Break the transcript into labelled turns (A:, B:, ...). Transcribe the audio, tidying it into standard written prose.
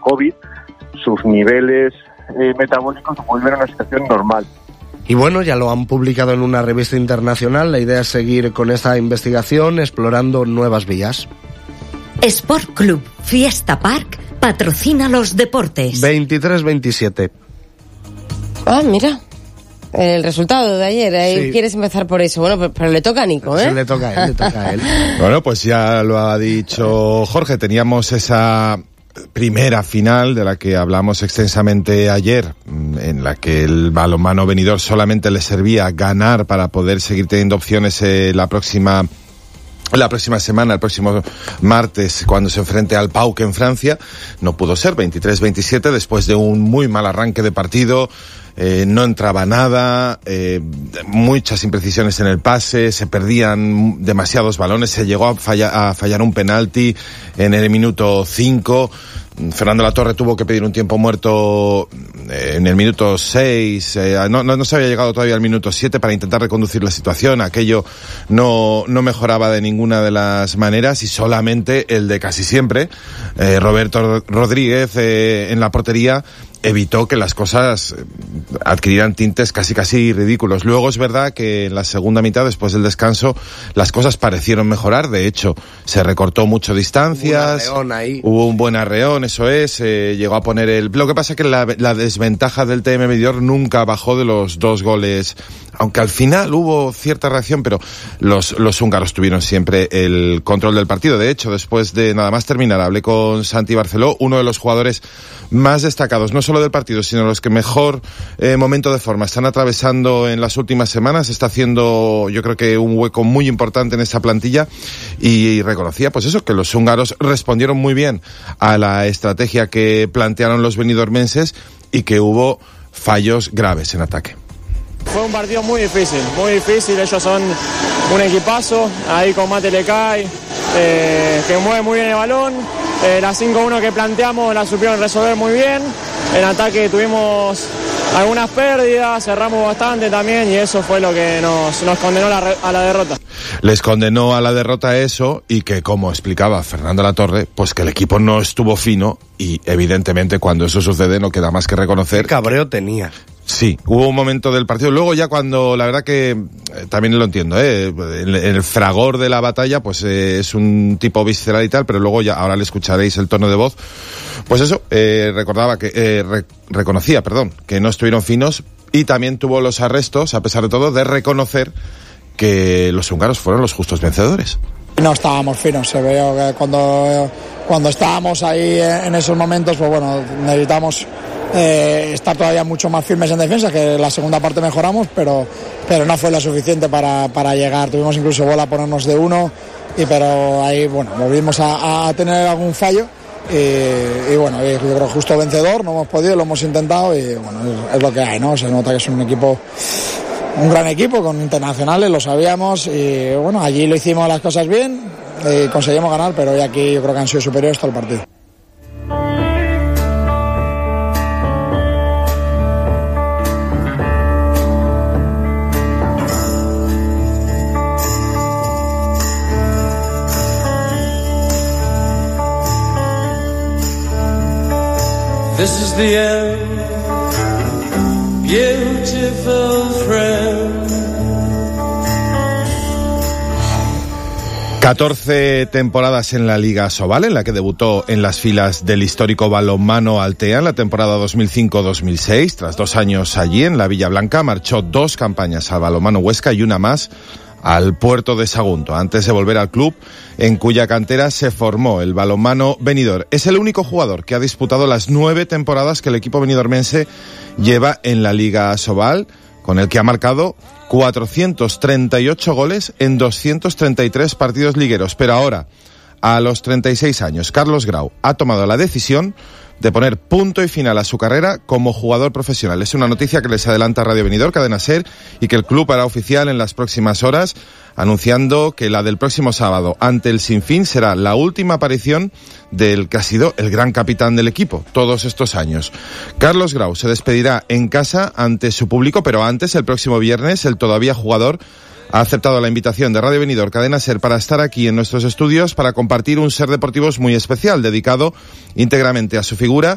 A: COVID, sus niveles metabólicos vuelven a una situación normal.
B: Y bueno, ya lo han publicado en una revista internacional. La idea es seguir con esta investigación, explorando nuevas vías.
C: Sport Club Fiesta Park patrocina los deportes.
B: 23-27.
D: Ah, mira. El resultado de ayer,
B: Sí.
D: ¿Quieres empezar por eso? Bueno, pero le toca a Nico, ¿eh?
B: Sí, le toca a él.
E: Bueno, pues ya lo ha dicho Jorge, teníamos esa primera final de la que hablamos extensamente ayer, en la que el balonmano Benidorm solamente le servía ganar para poder seguir teniendo opciones la próxima semana, el próximo martes, cuando se enfrente al PAOK en Francia. No pudo ser, 23-27, después de un muy mal arranque de partido. No entraba nada, muchas imprecisiones en el pase, se perdían demasiados balones, se llegó a fallar un penalti en el minuto 5. Fernando Latorre tuvo que pedir un tiempo muerto en el minuto 6, no se había llegado todavía al minuto 7 para intentar reconducir la situación. Aquello no mejoraba de ninguna de las maneras, y solamente el de casi siempre, Roberto Rodríguez, en la portería, evitó que las cosas adquirieran tintes casi ridículos. Luego es verdad que en la segunda mitad, después del descanso, las cosas parecieron mejorar. De hecho, se recortó mucho distancias. Hubo un buen arreón, eso es. Llegó a poner lo que pasa es que la desventaja del TM Benidorm nunca bajó de los 2 goles. Aunque al final hubo cierta reacción, pero los húngaros tuvieron siempre el control del partido. De hecho, después de nada más terminar, hablé con Santi Barceló, uno de los jugadores más destacados, no solo del partido, sino los que mejor momento de forma están atravesando en las últimas semanas. Está haciendo, yo creo que un hueco muy importante en esta plantilla, y reconocía pues eso, que los húngaros respondieron muy bien a la estrategia que plantearon los benidormenses y que hubo fallos graves en ataque.
F: Fue un partido muy difícil, ellos son un equipazo, ahí con Mate Lecay, que mueve muy bien el balón, la 5-1 que planteamos la supieron resolver muy bien, en ataque tuvimos algunas pérdidas, cerramos bastante también, y eso fue lo que nos condenó a la derrota.
E: Les condenó a la derrota eso, y que, como explicaba Fernando Latorre, pues que el equipo no estuvo fino, y evidentemente cuando eso sucede no queda más que reconocer.
B: ¿Qué cabreo tenía?
E: Sí, hubo un momento del partido. Luego ya cuando, la verdad que también lo entiendo, el fragor de la batalla, pues es un tipo visceral y tal, pero luego ya, ahora le escucharéis el tono de voz. Pues eso, reconocía que no estuvieron finos, y también tuvo los arrestos, a pesar de todo, de reconocer que los húngaros fueron los justos vencedores.
G: No estábamos finos, se veía que cuando estábamos ahí en esos momentos, pues bueno, necesitamos estar todavía mucho más firmes en defensa, que la segunda parte mejoramos, pero no fue lo suficiente para llegar. Tuvimos incluso bola a ponernos de 1, pero ahí bueno, volvimos a tener algún fallo, y bueno, yo creo justo vencedor, no hemos podido, lo hemos intentado, y bueno, es lo que hay, ¿no? Se nota que es un gran equipo con internacionales, lo sabíamos, y bueno, allí lo hicimos las cosas bien, y conseguimos ganar, pero hoy aquí yo creo que han sido superiores todo el partido.
H: This is the end, beautiful friend.
E: 14 temporadas en la Liga Asobal, en la que debutó en las filas del histórico balonmano Altea en la temporada 2005-2006. Tras 2 años allí en la Villa Blanca, marchó 2 campañas al balonmano Huesca y una más al Puerto de Sagunto, antes de volver al club en cuya cantera se formó el balonmano Benidorm. Es el único jugador que ha disputado las 9 temporadas que el equipo benidormense lleva en la Liga Asobal, con el que ha marcado 438 goles en 233 partidos ligueros. Pero ahora, a los 36 años, Carlos Grau ha tomado la decisión de poner punto y final a su carrera como jugador profesional. Es una noticia que les adelanta Radio Benidorm, Cadena SER, y que el club hará oficial en las próximas horas, anunciando que la del próximo sábado ante el Sinfín será la última aparición del que ha sido el gran capitán del equipo todos estos años. Carlos Grau se despedirá en casa ante su público, pero antes, el próximo viernes, el todavía jugador ha aceptado la invitación de Radio Benidorm, Cadena SER, para estar aquí en nuestros estudios para compartir un Ser Deportivos muy especial, dedicado íntegramente a su figura